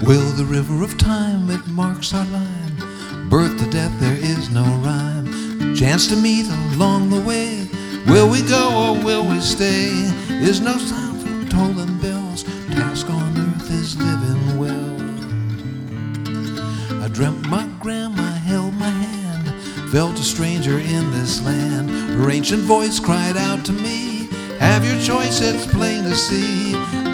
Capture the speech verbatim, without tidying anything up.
Will the river of time, it marks our line. Birth to death, there is no rhyme. Chance to meet along the way. Will we go or will we stay? Is no time for tolling bells. Task on earth is living well. I dreamt my grandma held my hand, felt a stranger in this land. Her ancient voice cried out to me, have your choice, it's plain to see.